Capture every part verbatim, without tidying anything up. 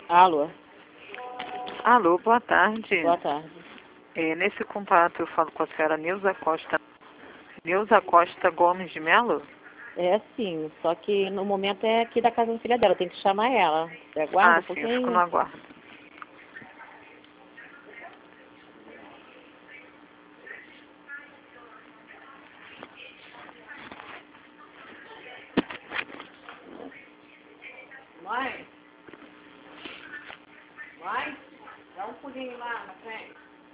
Alô, Alô, boa tarde. boa tarde. É, nesse contato eu falo com a senhora Neuza Costa. Neuza Costa Gomes de Melo? É sim, só que no momento é aqui da casa da filha dela, tem que chamar ela. Você aguarda Ah, um sim, eu fico no pouquinho? aguardo. Mãe? Mãe? Dá um pulinho lá na frente.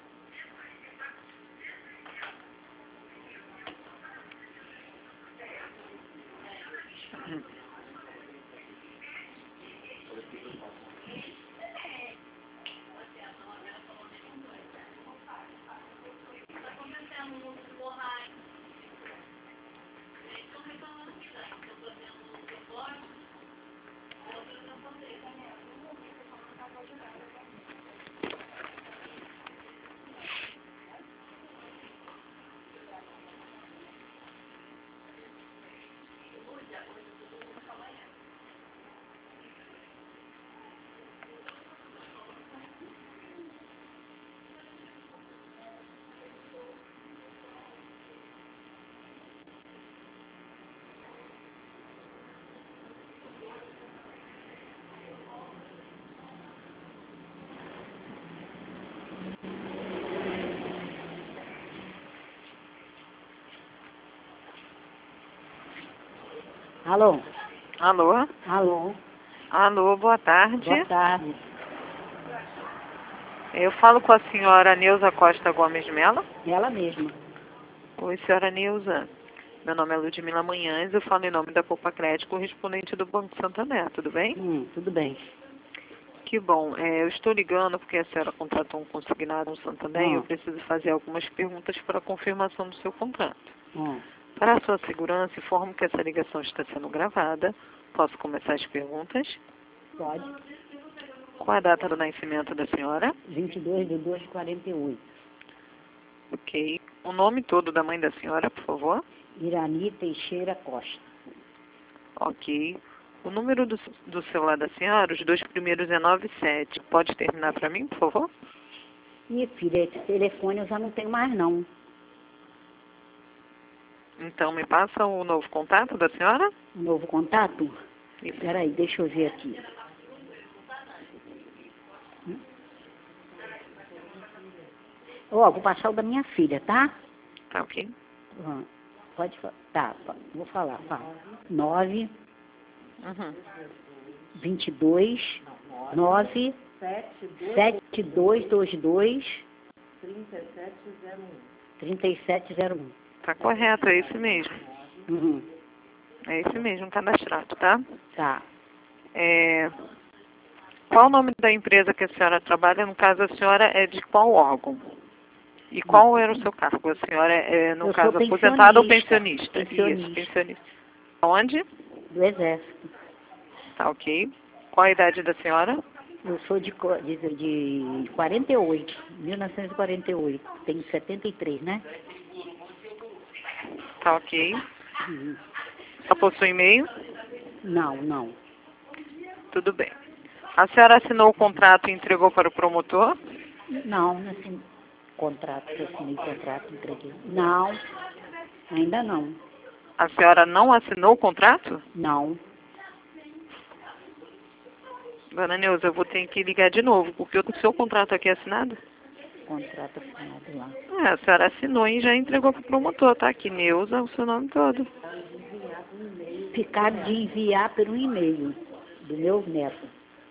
Alô? Alô? Alô? Alô, boa tarde. Boa tarde. Eu falo com a senhora Neuza Costa Gomes de Melo? Ela mesma. Oi, senhora Neuza. Meu nome é Ludmila Manhães, eu falo em nome da Poupa Crédito, correspondente do Banco Santander, tudo bem? Hum, tudo bem. Que bom. É, eu estou ligando porque a senhora contratou um consignado no Santander e eu Hum, preciso fazer algumas perguntas para a confirmação do seu contrato. hum. Para a sua segurança, informo que essa ligação está sendo gravada. Posso começar as perguntas? Pode. Qual a data do nascimento da senhora? vinte e dois de dois de quarenta e oito. Ok. O nome todo da mãe da senhora, por favor? Irani Teixeira Costa. Ok. O número do, do celular da senhora, os dois primeiros é nove sete. Pode terminar para mim, por favor? Ih, filha, esse telefone eu já não tenho mais não. Então, me passa o novo contato da senhora? Um novo contato? Isso. Peraí, deixa eu ver aqui. Ó, vou passar o da minha filha, tá? Tá ok. Hum, Pode falar. Tá, fa- vou falar. Fala. nove, Uhum. vinte e dois, nove, sete dois dois dois, trinta e sete zero um. Tá correto, é esse mesmo. Uhum. É esse mesmo, cadastrado, tá? Tá. É... Qual o nome da empresa que a senhora trabalha? No caso, a senhora é de qual órgão? E qual era o seu cargo? A senhora é, é, no Eu caso, sou aposentada ou pensionista. pensionista? Isso, Pensionista. pensionista. Onde? Do Exército. Tá ok. Qual a idade da senhora? Eu sou de, co- de, de quarenta e oito, mil novecentos e quarenta e oito. Tenho setenta e três, né? Tá ok. Uhum. Só possui e-mail? Não, não. Tudo bem. A senhora assinou o contrato e entregou para o promotor? Não, assim, contrato, eu assinei contrato, entreguei. Não, ainda não. A senhora não assinou o contrato? Não. Dona Neuza, eu vou ter que ligar de novo, porque o seu contrato aqui é assinado? Contrato assinado lá. É, a senhora assinou e já entregou para o promotor, tá? Aqui, Neuza, o seu nome todo. Ficar de enviar por um e-mail do meu neto.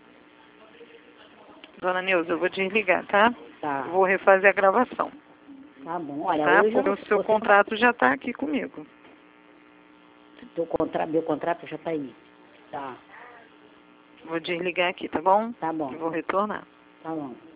Dona Neuza, eu vou desligar, tá? Tá, Vou refazer a gravação, tá bom. Olha, tá? hoje eu Porque não, o seu você não, contrato já está aqui comigo. teu contra, meu contrato já tá aí. Tá, Vou desligar aqui, tá bom? tá bom, Vou retornar. tá bom.